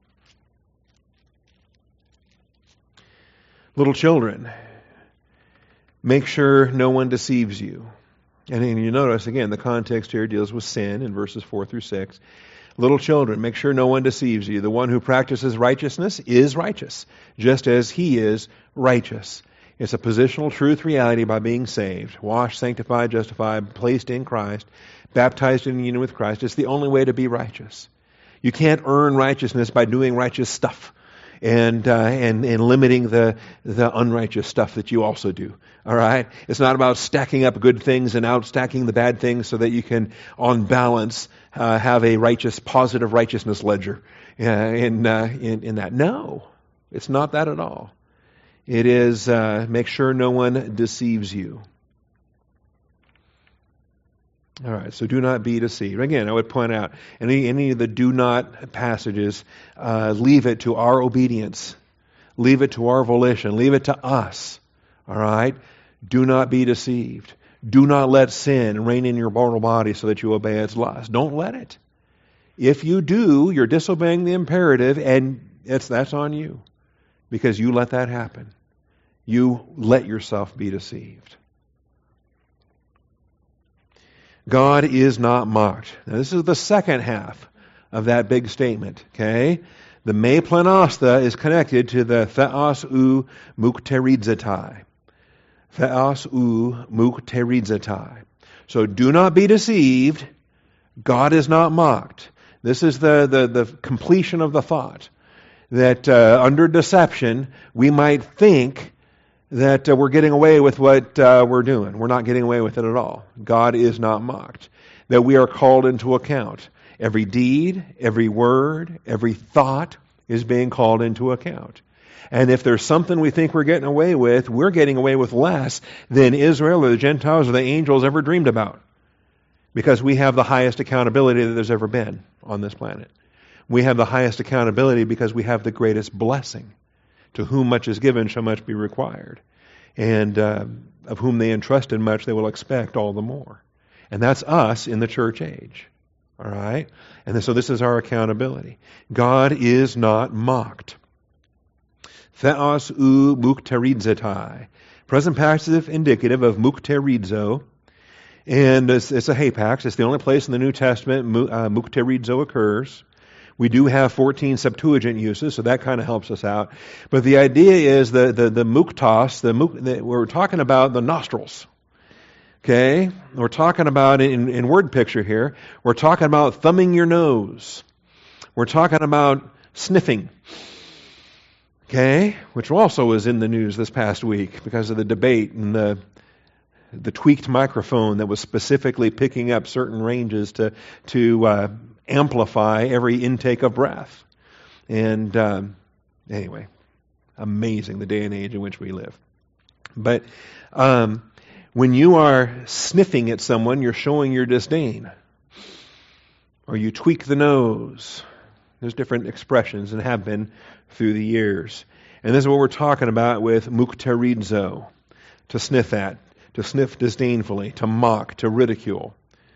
Little children, make sure no one deceives you. And then you notice, again, the context here deals with sin in verses four through six. Little children, make sure no one deceives you. The one who practices righteousness is righteous, just as he is righteous. It's a positional truth reality by being saved, washed, sanctified, justified, placed in Christ, baptized in union with Christ. It's the only way to be righteous. You can't earn righteousness by doing righteous stuff and uh, and and limiting the the unrighteous stuff that you also do. All right? It's not about stacking up good things and outstacking the bad things so that you can, on balance, uh, have a righteous, positive righteousness ledger uh, in, uh, in in that. No, it's not that at all. It is uh, make sure no one deceives you. All right, so do not be deceived. Again, I would point out, any any of the do not passages, uh, leave it to our obedience. Leave it to our volition. Leave it to us. All right? Do not be deceived. Do not let sin reign in your mortal body so that you obey its lust. Don't let it. If you do, you're disobeying the imperative, and it's that's on you. Because you let that happen. You let yourself be deceived. God is not mocked. Now, this is the second half of that big statement, okay? The me planasta is connected to the theos u mukteridzetai. Theos u mukteridzetai. So do not be deceived. God is not mocked. This is the, the, the completion of the thought. That uh, under deception, we might think that uh, we're getting away with what uh, we're doing. We're not getting away with it at all. God is not mocked. That we are called into account. Every deed, every word, every thought is being called into account. And if there's something we think we're getting away with, we're getting away with less than Israel or the Gentiles or the angels ever dreamed about. Because we have the highest accountability that there's ever been on this planet. We have the highest accountability because we have the greatest blessing. To whom much is given shall much be required. And uh, of whom they entrusted much, they will expect all the more. And that's us in the church age. All right? And so this is our accountability. God is not mocked. Theos u mukteridzetai. Present passive indicative of mukteridzo. And it's, it's a hapax. It's the only place in the New Testament uh, mukteridzo occurs. We do have fourteen Septuagint uses, so that kind of helps us out. But the idea is the the, the muktos, the, muk, the we're talking about the nostrils. Okay? We're talking about, in, in word picture here, we're talking about thumbing your nose. We're talking about sniffing. Okay? Which also was in the news this past week because of the debate and the the tweaked microphone that was specifically picking up certain ranges to to uh, amplify every intake of breath. And um, anyway, amazing the day and age in which we live. But um, when you are sniffing at someone, you're showing your disdain. Or you tweak the nose. There's different expressions and have been through the years. And this is what we're talking about with mukteridzo, to sniff at. To sniff disdainfully, to mock, to ridicule.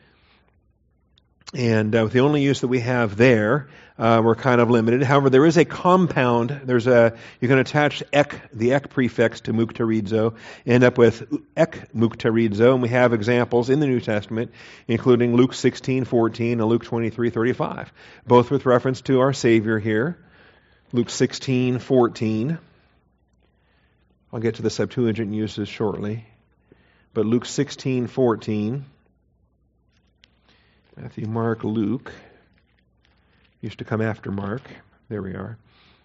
And uh, with the only use that we have there, uh, we're kind of limited. However, there is a compound. There's a you can attach ek, the ek prefix to mukteridzo, end up with ek mukteridzo, and we have examples in the New Testament, including Luke sixteen fourteen and Luke twenty-three thirty-five, both with reference to our Savior here. Luke sixteen fourteen. I'll get to the Septuagint uses shortly. But Luke sixteen fourteen, Matthew, Mark, Luke, used to come after Mark. There we are.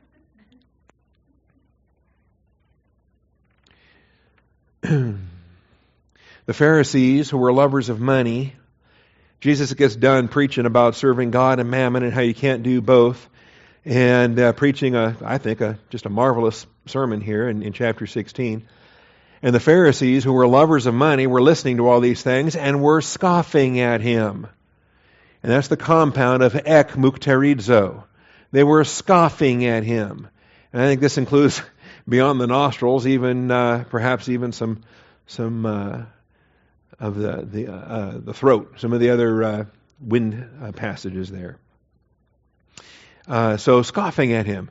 The Pharisees, who were lovers of money, Jesus gets done preaching about serving God and mammon and how you can't do both, and uh, preaching, a, I think, a, just a marvelous sermon here in, in chapter sixteen. And the Pharisees, who were lovers of money, were listening to all these things and were scoffing at him. And that's the compound of ek mukteridzo. They were scoffing at him. And I think this includes, beyond the nostrils, even uh, perhaps even some some uh, of the the, uh, the throat, some of the other uh, wind uh, passages there. Uh, so scoffing at him.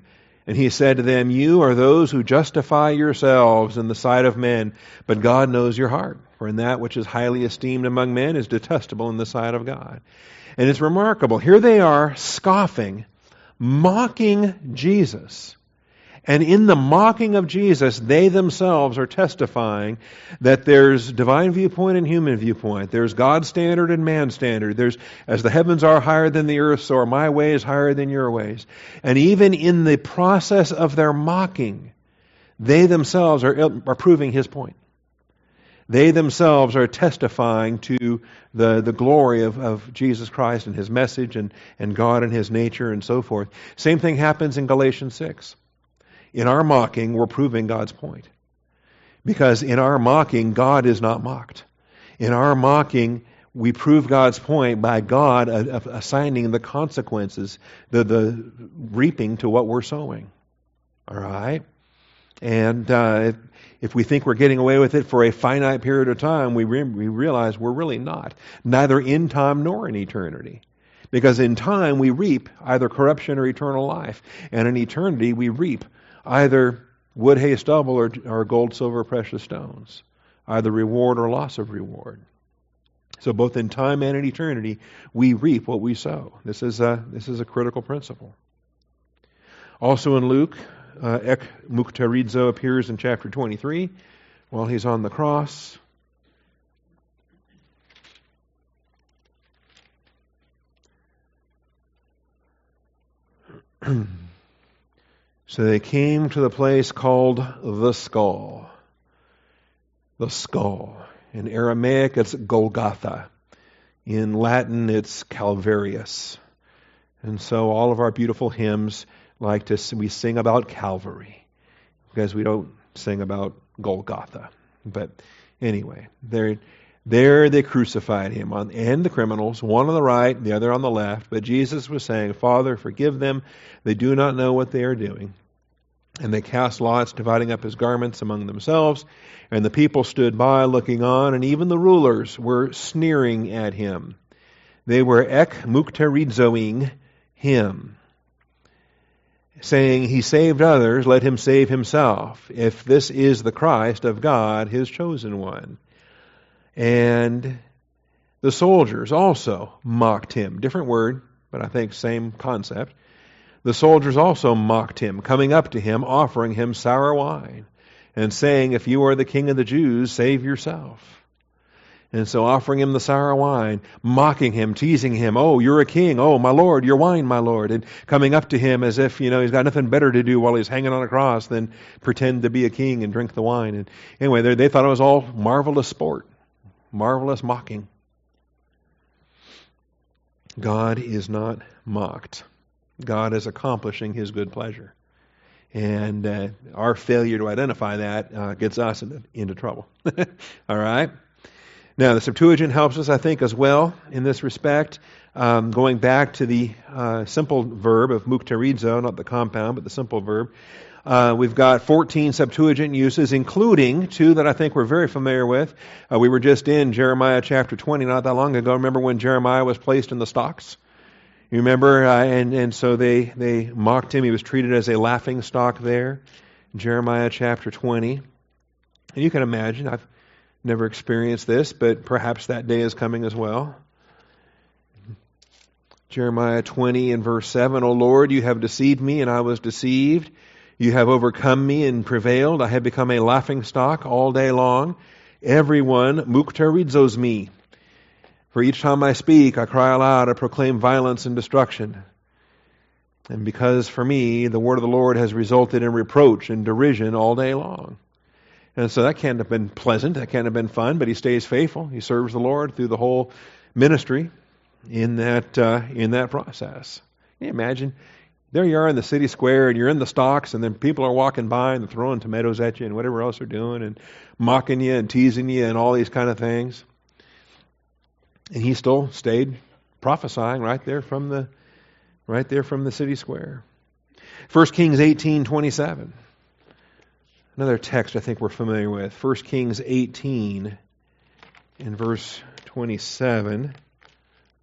And he said to them, you are those who justify yourselves in the sight of men, but God knows your heart. For in that which is highly esteemed among men is detestable in the sight of God. And it's remarkable. Here they are scoffing, mocking Jesus. And in the mocking of Jesus, they themselves are testifying that there's divine viewpoint and human viewpoint. There's God's standard and man's standard. There's, as the heavens are higher than the earth, so are my ways higher than your ways. And even in the process of their mocking, they themselves are, are proving his point. They themselves are testifying to the, the glory of, of Jesus Christ and his message and, and God and his nature and so forth. Same thing happens in Galatians six. In our mocking, we're proving God's point. Because in our mocking, God is not mocked. In our mocking, we prove God's point by God assigning the consequences, the, the reaping to what we're sowing. All right? And uh, if we think we're getting away with it for a finite period of time, we, re- we realize we're really not. Neither in time nor in eternity. Because in time, we reap either corruption or eternal life. And in eternity, we reap either wood, hay, stubble, or, or gold, silver, precious stones. Either reward or loss of reward. So both in time and in eternity, we reap what we sow. This is a, this is a critical principle. Also in Luke, uh, ek mukterizo appears in chapter twenty-three while he's on the cross. So they came to the place called the skull. The skull. In Aramaic, it's Golgotha. In Latin, it's Calvarius. And so all of our beautiful hymns like to, we sing about Calvary. Because we don't sing about Golgotha. But anyway, there, there they crucified him. On, and the criminals, one on the right, the other on the left. But Jesus was saying, Father, forgive them. They do not know what they are doing. And they cast lots, dividing up his garments among themselves. And the people stood by, looking on, and even the rulers were sneering at him. They were ek mukterizoing him, saying, he saved others, let him save himself, if this is the Christ of God, his chosen one. And the soldiers also mocked him. Different word, but I think same concept. The soldiers also mocked him, coming up to him, offering him sour wine, and saying, if you are the king of the Jews, save yourself. And so offering him the sour wine, mocking him, teasing him, oh, you're a king, oh, my Lord, your wine, my Lord, and coming up to him as if, you know, he's got nothing better to do while he's hanging on a cross than pretend to be a king and drink the wine. And anyway, they, they thought it was all marvelous sport, marvelous mocking. God is not mocked. God is accomplishing his good pleasure. And uh, our failure to identify that uh, gets us into, into trouble. All right? Now, the Septuagint helps us, I think, as well in this respect. Um, going back to the uh, simple verb of mukterizo, not the compound, but the simple verb. Uh, we've got fourteen Septuagint uses, including two that I think we're very familiar with. Uh, we were just in Jeremiah chapter twenty not that long ago. Remember when Jeremiah was placed in the stocks? You remember, uh, and, and so they, they mocked him. He was treated as a laughing stock there. Jeremiah chapter twenty. And you can imagine, I've never experienced this, but perhaps that day is coming as well. Jeremiah twenty and verse seven, O Lord, you have deceived me, and I was deceived. You have overcome me and prevailed. I have become a laughing stock all day long. Everyone mukterizos me. For each time I speak, I cry aloud, I proclaim violence and destruction. And because for me, the word of the Lord has resulted in reproach and derision all day long. And so that can't have been pleasant, that can't have been fun, but he stays faithful. He serves the Lord through the whole ministry in that uh, in that process. Can you imagine? There you are in the city square, and you're in the stocks, and then people are walking by and throwing tomatoes at you and whatever else they're doing, and mocking you and teasing you and all these kind of things. And he still stayed prophesying right there from the right there from the city square. First Kings eighteen twenty-seven. Another text I think we're familiar with. First Kings eighteen in verse twenty-seven.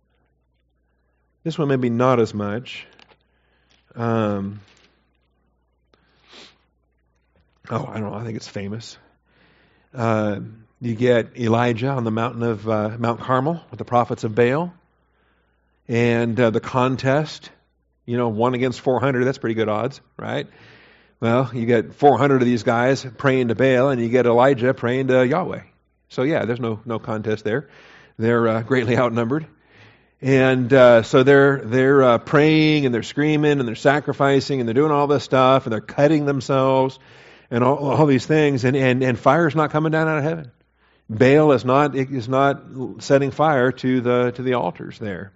This one maybe not as much. Um, oh, I don't know, I think it's famous. Uh, you get Elijah on the mountain of uh, Mount Carmel with the prophets of Baal. And uh, the contest, you know, one against four hundred, that's pretty good odds, right? Well, you get four hundred of these guys praying to Baal, and you get Elijah praying to Yahweh. So yeah, there's no no contest there. They're uh, greatly outnumbered. And uh, so they're they're uh, praying, and they're screaming, and they're sacrificing, and they're doing all this stuff, and they're cutting themselves, and all, all these things, and, and, and fire's not coming down out of heaven. Baal is not is not setting fire to the to the altars there.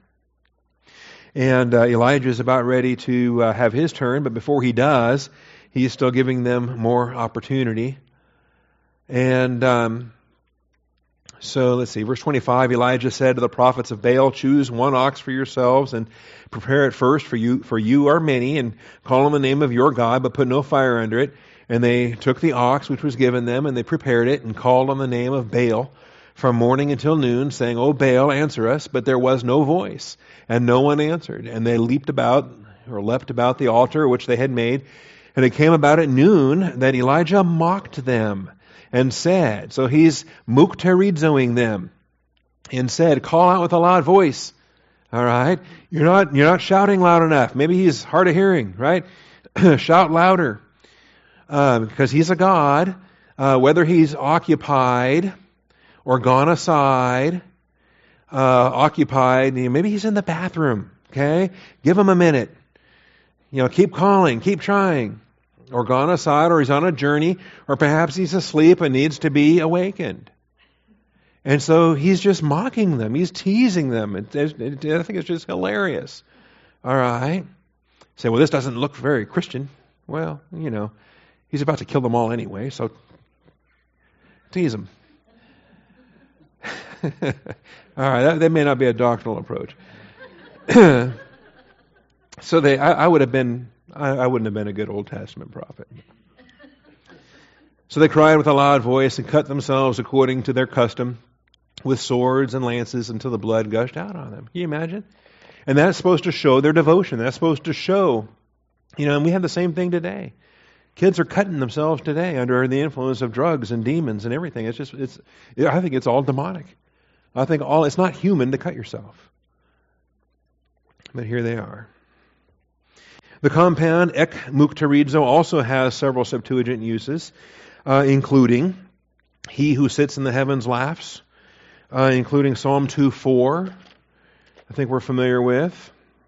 And uh, Elijah is about ready to uh, have his turn, but before he does, he's still giving them more opportunity. And um, so let's see, verse twenty-five, Elijah said to the prophets of Baal, choose one ox for yourselves and prepare it first, for you for you are many, and call on the name of your God, but put no fire under it. And they took the ox which was given them, and they prepared it, and called on the name of Baal from morning until noon, saying, O Baal, answer us. But there was no voice, and no one answered. And they leaped about, or leapt about the altar which they had made. And it came about at noon that Elijah mocked them, and said, so he's mukterizoing them, and said, call out with a loud voice. All right? You're not, you're not shouting loud enough. Maybe he's hard of hearing, right? Shout louder. Uh, because he's a God, uh, whether he's occupied or gone aside, uh, occupied, maybe he's in the bathroom, okay? Give him a minute. You know, keep calling, keep trying. Or gone aside, or he's on a journey, or perhaps he's asleep and needs to be awakened. And so he's just mocking them. He's teasing them. It, it, it, I think it's just hilarious. All right? Say, well, this doesn't look very Christian. Well, you know, he's about to kill them all anyway, so tease them. All right, that, that may not be a doctrinal approach. So they, I, I would have been, I, I wouldn't have been a good Old Testament prophet. So they cried with a loud voice and cut themselves according to their custom with swords and lances until the blood gushed out on them. Can you imagine? And that's supposed to show their devotion. That's supposed to show, you know, and we have the same thing today. Kids are cutting themselves today under the influence of drugs and demons and everything. It's just, it's, I think it's all demonic. I think all, it's not human to cut yourself. But here they are. The compound ek mukterizo also has several Septuagint uses, uh, including he who sits in the heavens laughs, uh, including Psalm two four, I think we're familiar with.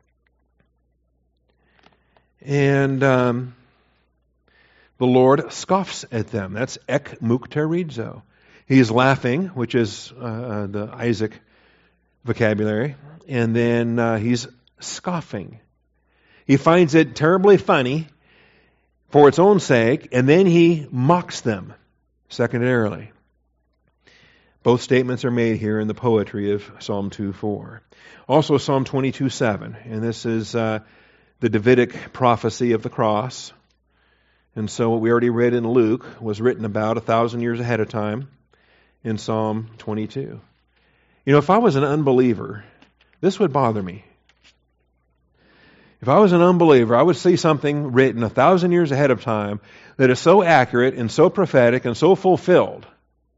And um, the Lord scoffs at them. That's ek mukterizo. He is laughing, which is uh, the Isaac vocabulary, and then uh, he's scoffing. He finds it terribly funny for its own sake, and then he mocks them secondarily. Both statements are made here in the poetry of Psalm two four. Also Psalm twenty-two seven, and this is uh, the Davidic prophecy of the cross. And so what we already read in Luke was written about a thousand years ahead of time in Psalm twenty-two. You know, if I was an unbeliever, this would bother me. If I was an unbeliever, I would see something written a thousand years ahead of time that is so accurate and so prophetic and so fulfilled.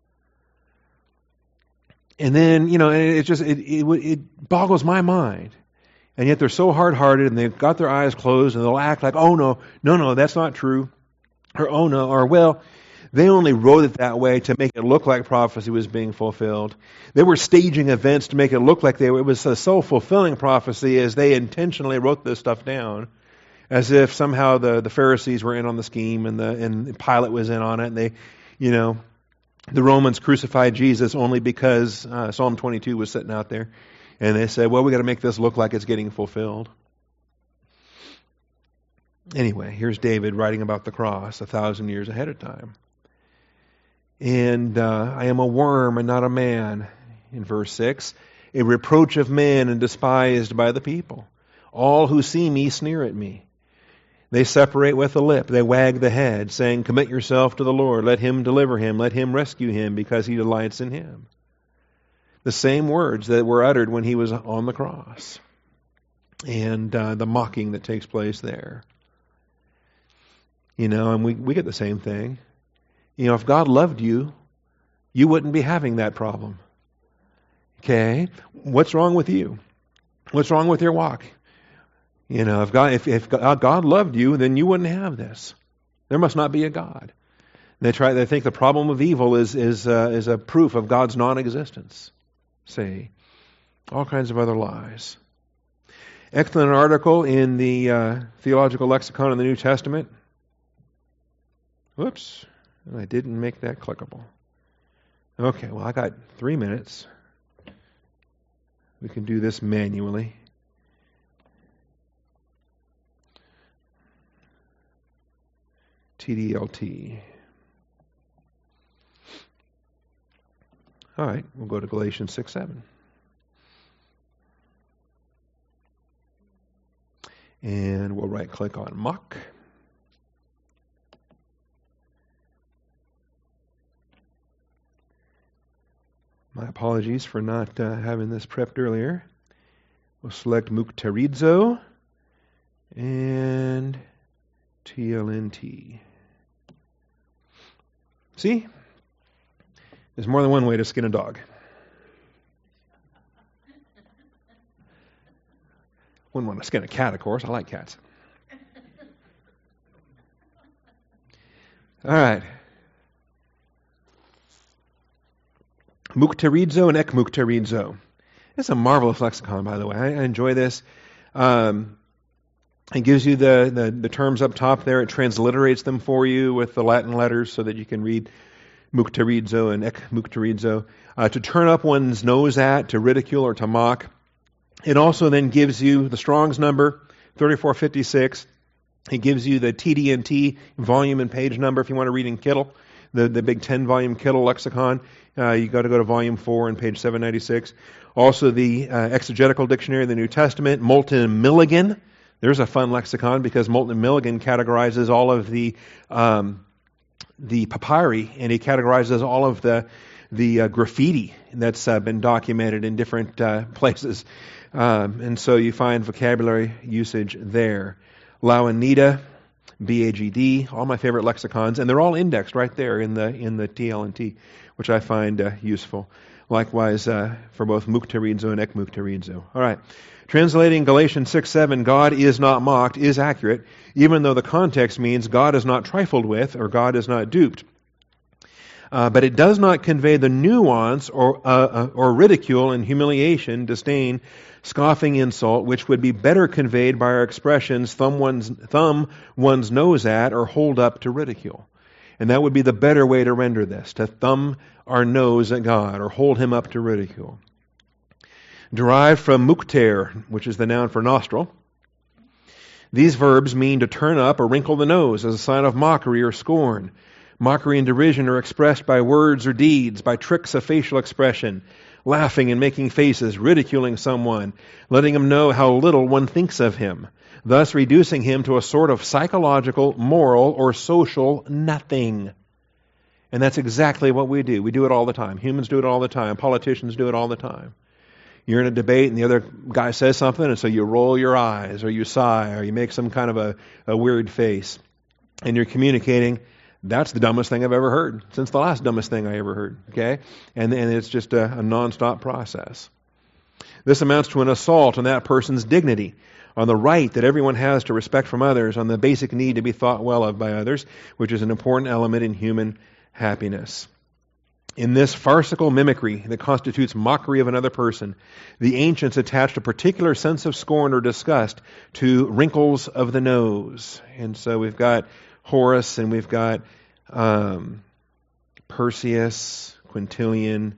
And then, you know, it just, it, it, it boggles my mind. And yet they're so hard-hearted and they've got their eyes closed and they'll act like, oh no, no, no, that's not true. Or oh no, or well, they only wrote it that way to make it look like prophecy was being fulfilled. They were staging events to make it look like they were, it was a self-fulfilling prophecy as they intentionally wrote this stuff down, as if somehow the, the Pharisees were in on the scheme and the and Pilate was in on it. And they, you know, the Romans crucified Jesus only because uh, Psalm twenty-two was sitting out there. And they said, well, we got to make this look like it's getting fulfilled. Anyway, here's David writing about the cross a thousand years ahead of time. And uh, I am a worm and not a man, in verse six, a reproach of men and despised by the people. All who see me sneer at me. They separate with the lip, they wag the head, saying, commit yourself to the Lord, let him deliver him, let him rescue him, because he delights in him. The same words that were uttered when he was on the cross. And uh, the mocking that takes place there. You know, and we, we get the same thing. You know, if God loved you, you wouldn't be having that problem. Okay? What's wrong with you? What's wrong with your walk? You know, if God, if, if God loved you, then you wouldn't have this. There must not be a God. They try. They think the problem of evil is is uh, is a proof of God's non-existence. See, all kinds of other lies. Excellent article in the uh, Theological Lexicon of the New Testament. Whoops, I didn't make that clickable. Okay, well I got three minutes. We can do this manually. T D L T. All right, we'll go to Galatians six seven. And we'll right-click on mock. My apologies for not uh, having this prepped earlier. We'll select mukterizo and T L N T. See? There's more than one way to skin a dog. Wouldn't want to skin a cat, of course. I like cats. All right. Mukterizo and ekmukterizo. It's a marvelous lexicon, by the way. I, I enjoy this. Um, it gives you the, the, the terms up top there. It transliterates them for you with the Latin letters so that you can read mukterizo and ekmukterizo. Uh, to turn up one's nose at, to ridicule or to mock. It also then gives you the Strong's number, thirty-four fifty-six. It gives you the T D N T volume and page number if you want to read in Kittle, the, the big ten-volume Kittle lexicon. Uh, you got to go to volume four and page seven ninety-six. Also the uh, Exegetical Dictionary of the New Testament, Moulton and Milligan. There's a fun lexicon because Moulton and Milligan categorizes all of the um, the papyri, and he categorizes all of the the uh, graffiti that's uh, been documented in different uh, places. Um, and so you find vocabulary usage there. Louw-Nida, B A G D, all my favorite lexicons, and they're all indexed right there in the in the T L N T, which I find uh, useful. Likewise uh, for both mukterizo and ekmukterizo. All right. Translating Galatians six seven, God is not mocked, is accurate, even though the context means God is not trifled with or God is not duped. Uh, but it does not convey the nuance or uh, uh, or ridicule and humiliation, disdain, scoffing, insult, which would be better conveyed by our expressions thumb one's, thumb one's nose at or hold up to ridicule. And that would be the better way to render this, to thumb our nose at God or hold Him up to ridicule. Derived from mukter, which is the noun for nostril. These verbs mean to turn up or wrinkle the nose as a sign of mockery or scorn. Mockery and derision are expressed by words or deeds, by tricks of facial expression, laughing and making faces, ridiculing someone, letting him know how little one thinks of him, thus reducing him to a sort of psychological, moral, or social nothing. And that's exactly what we do. We do it all the time. Humans do it all the time. Politicians do it all the time. You're in a debate and the other guy says something, and so you roll your eyes, or you sigh, or you make some kind of a, a weird face. And you're communicating, that's the dumbest thing I've ever heard, since the last dumbest thing I ever heard. Okay? And, and it's just a, a non-stop process. This amounts to an assault on that person's dignity, on the right that everyone has to respect from others, on the basic need to be thought well of by others, which is an important element in human happiness. In this farcical mimicry that constitutes mockery of another person, the ancients attached a particular sense of scorn or disgust to wrinkles of the nose. And so we've got Horace and we've got um, Persius, Quintilian.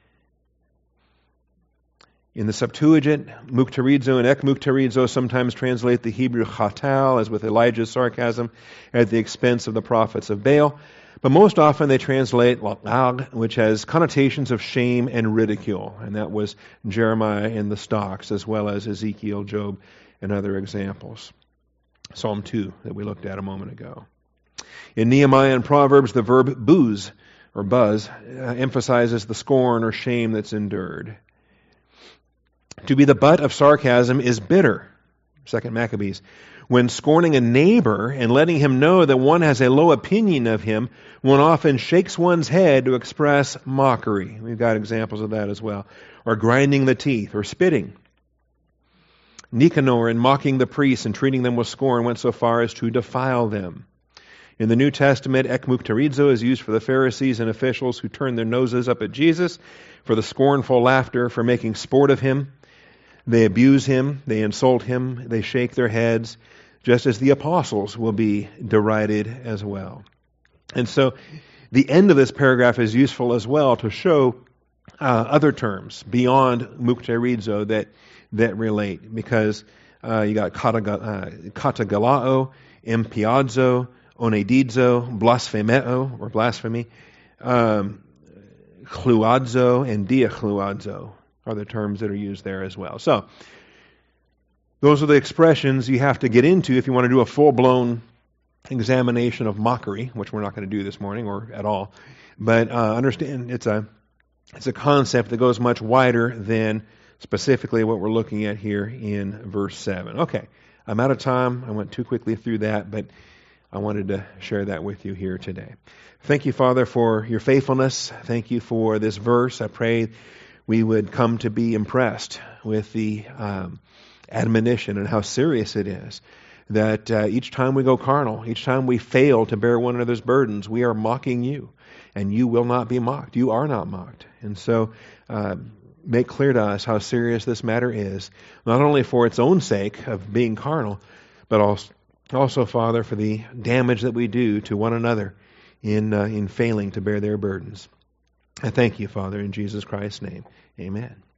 In the Septuagint, mukterizo and ekmukterizo sometimes translate the Hebrew chatal, as with Elijah's sarcasm, at the expense of the prophets of Baal. But most often they translate lag, which has connotations of shame and ridicule. And that was Jeremiah in the stocks, as well as Ezekiel, Job, and other examples. Psalm two that we looked at a moment ago. In Nehemiah and Proverbs, the verb booze, or buzz, uh, emphasizes the scorn or shame that's endured. To be the butt of sarcasm is bitter. Second Maccabees. When scorning a neighbor and letting him know that one has a low opinion of him, one often shakes one's head to express mockery. We've got examples of that as well. Or grinding the teeth, or spitting. Nicanor, in mocking the priests and treating them with scorn, went so far as to defile them. In the New Testament, ekmukterizo is used for the Pharisees and officials who turned their noses up at Jesus, for the scornful laughter, for making sport of him. They abuse him, they insult him, they shake their heads, just as the apostles will be derided as well. And so the end of this paragraph is useful as well to show uh, other terms beyond mukterizo that that relate, because uh, you got katagalao, impiadzo, onedidzo, blasphemeo, or blasphemy, um, chluadzo, and diachluadzo are the terms that are used there as well. So, those are the expressions you have to get into if you want to do a full-blown examination of mockery, which we're not going to do this morning or at all. But uh, understand it's a it's a concept that goes much wider than specifically what we're looking at here in verse seven. Okay, I'm out of time. I went too quickly through that, but I wanted to share that with you here today. Thank you, Father, for your faithfulness. Thank you for this verse. I pray we would come to be impressed with the um, admonition and how serious it is that uh, each time we go carnal, each time we fail to bear one another's burdens, we are mocking you, and you will not be mocked. You are not mocked. And so uh, make clear to us how serious this matter is, not only for its own sake of being carnal, but also, also Father, for the damage that we do to one another in uh, in failing to bear their burdens. I thank you, Father, in Jesus Christ's name. Amen.